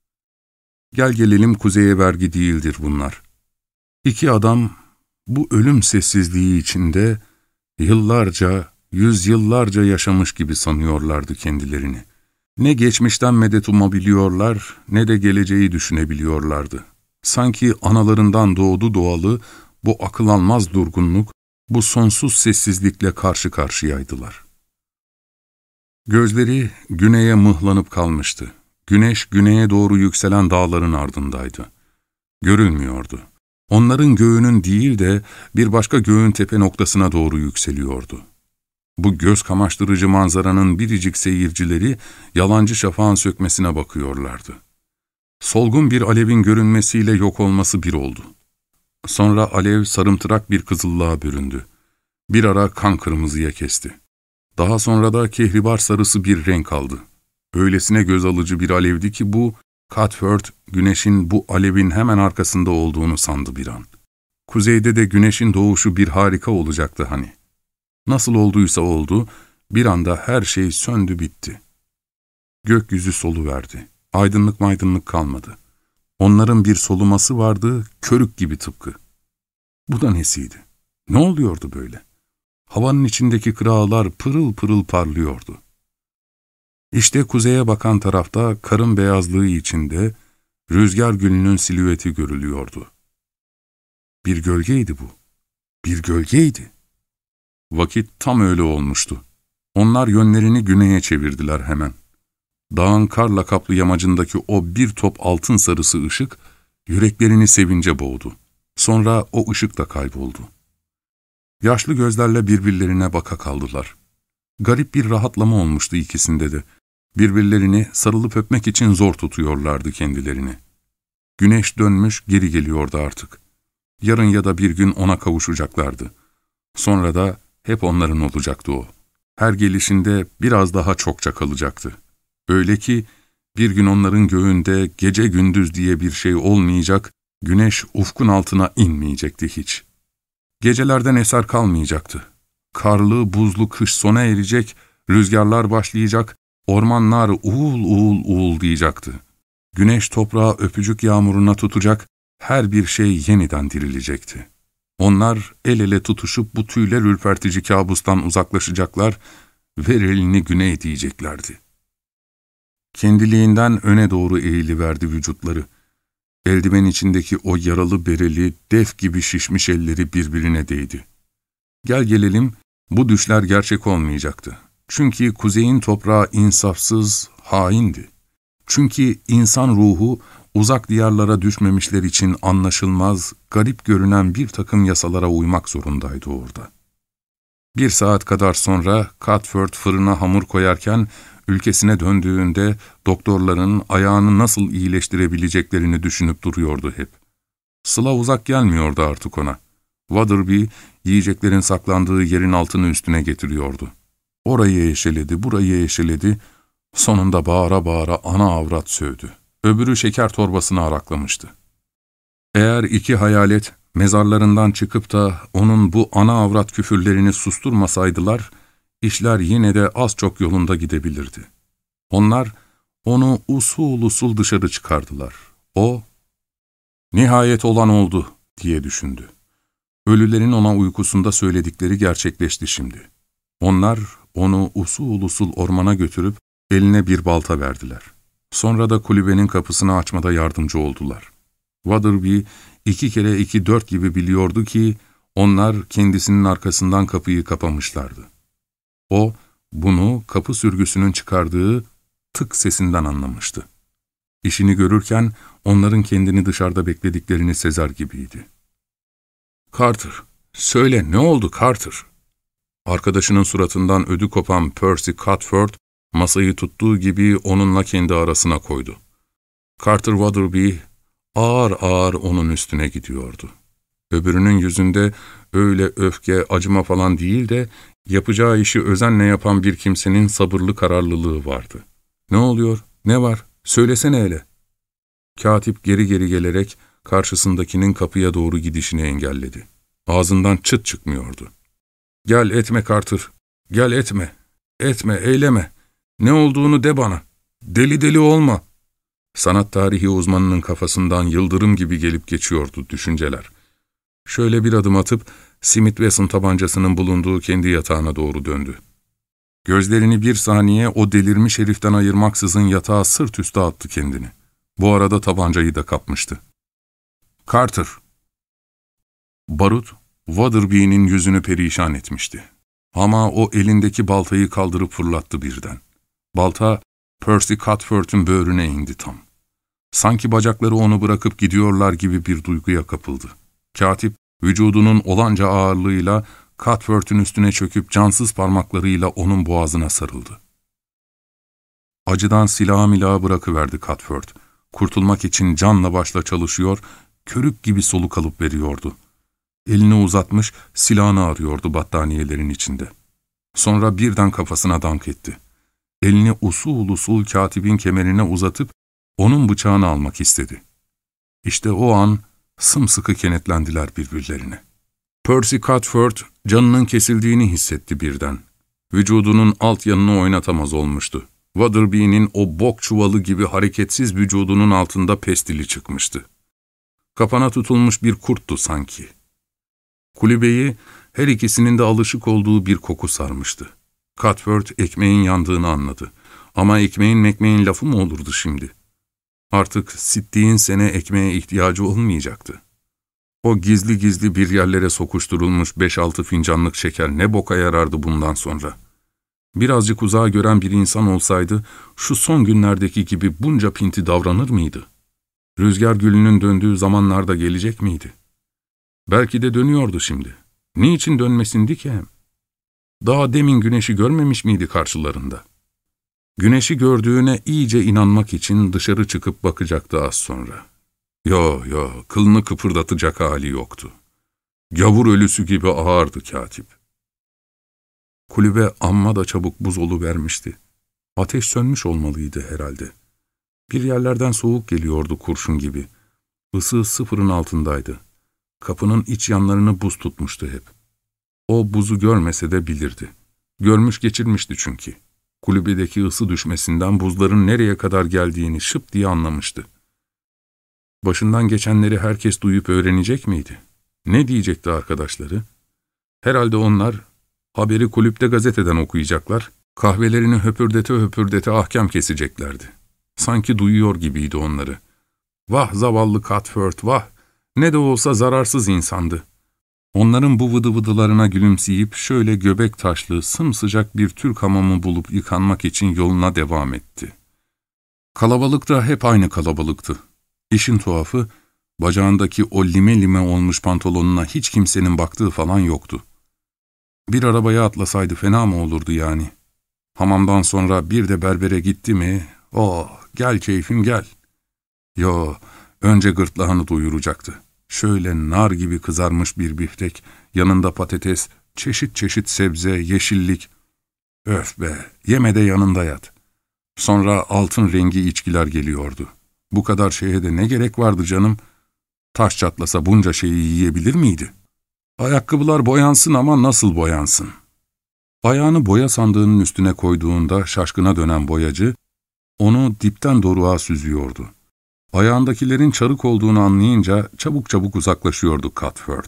Gel gelelim kuzeye vergi değildir bunlar. İki adam bu ölüm sessizliği içinde yıllarca, yüzyıllarca yaşamış gibi sanıyorlardı kendilerini. Ne geçmişten medet umabiliyorlar, ne de geleceği düşünebiliyorlardı. Sanki analarından doğdu doğalı bu akıl almaz durgunluk, bu sonsuz sessizlikle karşı karşıyaydılar. Gözleri güneye mıhlanıp kalmıştı. Güneş güneye doğru yükselen dağların ardındaydı. Görülmüyordu. Onların göğünün değil de bir başka göğün tepe noktasına doğru yükseliyordu. Bu göz kamaştırıcı manzaranın biricik seyircileri yalancı şafağın sökmesine bakıyorlardı. Solgun bir alevin görünmesiyle yok olması bir oldu. Sonra alev sarımtırak bir kızıllığa büründü. Bir ara kan kırmızıya kesti. Daha sonra da kehribar sarısı bir renk aldı. Öylesine göz alıcı bir alevdi ki bu, Cuthbert, güneşin bu alevin hemen arkasında olduğunu sandı bir an. Kuzeyde de güneşin doğuşu bir harika olacaktı hani. Nasıl olduysa oldu, bir anda her şey söndü bitti. Gökyüzü soluverdi. Aydınlık kalmadı. Onların bir soluması vardı, körük gibi tıpkı. Bu da nesiydi? Ne oluyordu böyle? Havanın içindeki kırağlar pırıl pırıl parlıyordu. İşte kuzeye bakan tarafta karın beyazlığı içinde rüzgar gülünün silüeti görülüyordu. Bir gölgeydi bu. Bir gölgeydi. Vakit tam öyle olmuştu. Onlar yönlerini güneye çevirdiler hemen. Dağın karla kaplı yamacındaki o bir top altın sarısı ışık yüreklerini sevince boğdu. Sonra o ışık da kayboldu. Yaşlı gözlerle birbirlerine baka kaldılar. Garip bir rahatlama olmuştu ikisinde de. Birbirlerini sarılıp öpmek için zor tutuyorlardı kendilerini. Güneş dönmüş geri geliyordu artık. Yarın ya da bir gün ona kavuşacaklardı. Sonra da hep onların olacaktı o. Her gelişinde biraz daha çokça kalacaktı. Öyle ki bir gün onların göğünde gece gündüz diye bir şey olmayacak, güneş ufkun altına inmeyecekti hiç. Gecelerden eser kalmayacaktı. Karlı, buzlu kış sona erecek, rüzgarlar başlayacak, ormanlar uğul uğul uğuldayacaktı. Güneş toprağa öpücük yağmuruna tutacak, her bir şey yeniden dirilecekti. Onlar el ele tutuşup bu tüyler ürpertici kabustan uzaklaşacaklar, ver elini güney diyeceklerdi. Kendiliğinden öne doğru eğiliverdi vücutları. Eldiven içindeki o yaralı bereli, def gibi şişmiş elleri birbirine değdi. Gel gelelim, Bu düşler gerçek olmayacaktı. Çünkü kuzeyin toprağı insafsız, haindi. Çünkü insan ruhu uzak diyarlara düşmemişler için anlaşılmaz, garip görünen bir takım yasalara uymak zorundaydı orada. 1 saat kadar sonra Cuthbert fırına hamur koyarken ülkesine döndüğünde doktorların ayağını nasıl iyileştirebileceklerini düşünüp duruyordu hep. Sıla uzak gelmiyordu artık ona. Waterby yiyeceklerin saklandığı yerin altını üstüne getiriyordu. Orayı eşeledi, burayı eşeledi, sonunda bağıra bağıra ana avrat sövdü. Öbürü şeker torbasını araklamıştı. Eğer 2 hayalet mezarlarından çıkıp da onun bu ana avrat küfürlerini susturmasaydılar, işler yine de az çok yolunda gidebilirdi. Onlar onu usul usul dışarı çıkardılar. O, "Nihayet olan oldu," diye düşündü. Ölülerin ona uykusunda söyledikleri gerçekleşti şimdi. Onlar onu usul usul ormana götürüp eline bir balta verdiler. Sonra da kulübenin kapısını açmada yardımcı oldular. Waterby 2 kere 2 4 gibi biliyordu ki onlar kendisinin arkasından kapıyı kapamışlardı. O, bunu kapı sürgüsünün çıkardığı tık sesinden anlamıştı. İşini görürken onların kendini dışarıda beklediklerini sezer gibiydi. "Carter, söyle ne oldu Carter?" Arkadaşının suratından ödü kopan Percy Cuthbert, masayı tuttuğu gibi onunla kendi arasına koydu. Carter Waterby ağır ağır onun üstüne gidiyordu. Öbürünün yüzünde öyle öfke, acıma falan değil de yapacağı işi özenle yapan bir kimsenin sabırlı kararlılığı vardı. "Ne oluyor? Ne var? Söylesene hele." Katip geri geri gelerek karşısındakinin kapıya doğru gidişini engelledi. Ağzından çıt çıkmıyordu. "Gel etme Carter, gel etme. Etme, eyleme. Ne olduğunu de bana. Deli deli olma." Sanat tarihi uzmanının kafasından yıldırım gibi gelip geçiyordu düşünceler. Şöyle bir adım atıp Smith Wesson tabancasının bulunduğu kendi yatağına doğru döndü. Gözlerini 1 saniye o delirmiş heriften ayırmaksızın yatağa sırt üstü attı kendini. Bu arada tabancayı da kapmıştı. "Carter!" Barut, Waterby'nin yüzünü perişan etmişti. Ama o elindeki baltayı kaldırıp fırlattı birden. Balta, Percy Cuthbert'ün böğrüne indi tam. Sanki bacakları onu bırakıp gidiyorlar gibi bir duyguya kapıldı. Katip, vücudunun olanca ağırlığıyla Cuthbert'ün üstüne çöküp cansız parmaklarıyla onun boğazına sarıldı. Acıdan silahı milahı bırakıverdi Cuthbert. Kurtulmak için canla başla çalışıyor, körük gibi soluk alıp veriyordu. Elini uzatmış, silahını arıyordu battaniyelerin içinde. Sonra birden kafasına dank etti. Elini usul usul katibin kemerine uzatıp onun bıçağını almak istedi. İşte o an sımsıkı kenetlendiler birbirlerine. Percy Cuthbert canının kesildiğini hissetti birden. Vücudunun alt yanını oynatamaz olmuştu. Waterby'nin o bok çuvalı gibi hareketsiz vücudunun altında pestili çıkmıştı. Kapana tutulmuş bir kurttu sanki. Kulübeyi her ikisinin de alışık olduğu bir koku sarmıştı. Cuthbert ekmeğin yandığını anladı. Ama ekmeğin mekmeğin lafı mı olurdu şimdi? Artık sittiğin sene ekmeğe ihtiyacı olmayacaktı. O gizli gizli bir yerlere sokuşturulmuş 5-6 fincanlık şeker ne boka yarardı bundan sonra? Birazcık uzağa gören bir insan olsaydı, şu son günlerdeki gibi bunca pinti davranır mıydı? Rüzgar gülünün döndüğü zamanlarda gelecek miydi? Belki de dönüyordu şimdi. Niçin dönmesindi ki hem? Daha demin güneşi görmemiş miydi karşılarında? Güneşi gördüğüne iyice inanmak için dışarı çıkıp bakacaktı az sonra. Yo, kılını kıpırdatacak hali yoktu. Gavur ölüsü gibi ağırdı katip. Kulübe amma da çabuk buz oluvermişti. Ateş sönmüş olmalıydı herhalde. Bir yerlerden soğuk geliyordu kurşun gibi. Isı 0'ın altındaydı. Kapının iç yanlarını buz tutmuştu hep. O buzu görmese de bilirdi. Görmüş geçirmişti çünkü. Kulübedeki ısı düşmesinden buzların nereye kadar geldiğini şıp diye anlamıştı. Başından geçenleri herkes duyup öğrenecek miydi? Ne diyecekti arkadaşları? Herhalde onlar haberi kulüpte gazeteden okuyacaklar, kahvelerini höpürdete höpürdete ahkam keseceklerdi. Sanki duyuyor gibiydi onları. Vah zavallı Cuthbert, vah! Ne de olsa zararsız insandı. Onların bu vıdı vıdılarına gülümseyip şöyle göbek taşlı, sımsıcak bir Türk hamamı bulup yıkanmak için yoluna devam etti. Kalabalık da hep aynı kalabalıktı. İşin tuhafı, bacağındaki o lime lime olmuş pantolonuna hiç kimsenin baktığı falan yoktu. Bir arabaya atlasaydı fena mı olurdu yani? Hamamdan sonra bir de berbere gitti mi, oh gel keyfim gel. Yo, önce gırtlağını doyuracaktı. Şöyle nar gibi kızarmış bir biftek, yanında patates, çeşit çeşit sebze, yeşillik. Öf be, yeme de yanında yat. Sonra altın rengi içkiler geliyordu. Bu kadar şeye de ne gerek vardı canım? Taş çatlasa bunca şeyi yiyebilir miydi? Ayakkabılar boyansın ama nasıl boyansın? Ayağını boya sandığının üstüne koyduğunda şaşkına dönen boyacı, onu dipten doruğa süzüyordu. Ayağındakilerin çarık olduğunu anlayınca çabuk çabuk uzaklaşıyordu Cuthbert.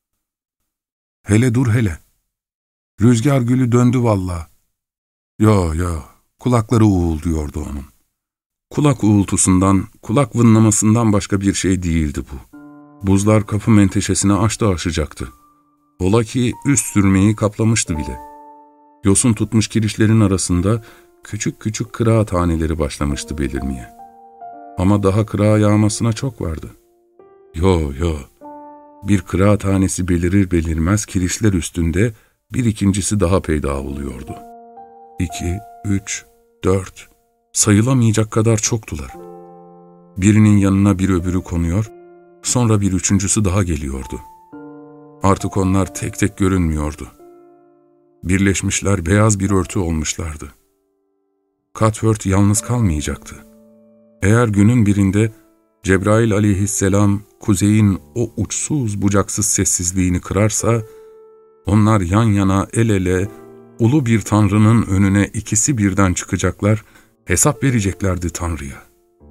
Hele dur hele. Rüzgar gülü döndü valla. Yo, kulakları uğulduyordu onun. Kulak uğultusundan, kulak vınlamasından başka bir şey değildi bu. Buzlar kapı menteşesine aşacaktı. Ola ki üst sürmeyi kaplamıştı bile. Yosun tutmuş kirişlerin arasında küçük küçük kıra taneleri başlamıştı belirmeye. Ama daha kıra yağmasına çok vardı. Yo, bir kıra tanesi belirir belirmez kirişler üstünde bir ikincisi daha peyda oluyordu. 2, 3, 4, sayılamayacak kadar çoktular. Birinin yanına bir öbürü konuyor, sonra bir üçüncüsü daha geliyordu. Artık onlar tek tek görünmüyordu. Birleşmişler, beyaz bir örtü olmuşlardı. Cuthbert yalnız kalmayacaktı. Eğer günün birinde Cebrail aleyhisselam kuzeyin o uçsuz bucaksız sessizliğini kırarsa, onlar yan yana el ele ulu bir tanrının önüne ikisi birden çıkacaklar, hesap vereceklerdi Tanrı'ya.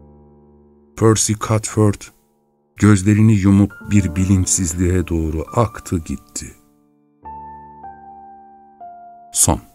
Percy Cuthbert gözlerini yumup bir bilinçsizliğe doğru aktı gitti. Son.